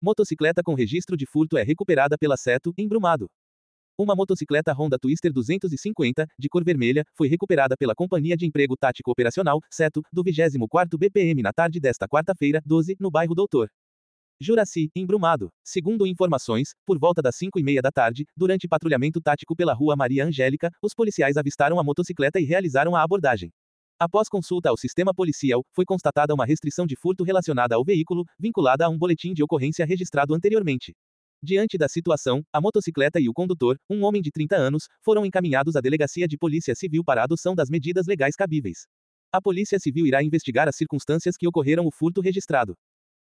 Motocicleta com registro de furto é recuperada pela Seto, em Brumado. Uma motocicleta Honda Twister 250, de cor vermelha, foi recuperada pela Companhia de Emprego Tático Operacional, Seto, do 24º BPM na tarde desta quarta-feira, 12, no bairro Doutor Juraci, em Brumado. Segundo informações, por volta das 5:30 da tarde, durante patrulhamento tático pela rua Maria Angélica, os policiais avistaram a motocicleta e realizaram a abordagem. Após consulta ao sistema policial, foi constatada uma restrição de furto relacionada ao veículo, vinculada a um boletim de ocorrência registrado anteriormente. Diante da situação, a motocicleta e o condutor, um homem de 30 anos, foram encaminhados à Delegacia de Polícia Civil para a adoção das medidas legais cabíveis. A Polícia Civil irá investigar as circunstâncias que ocorreram o furto registrado.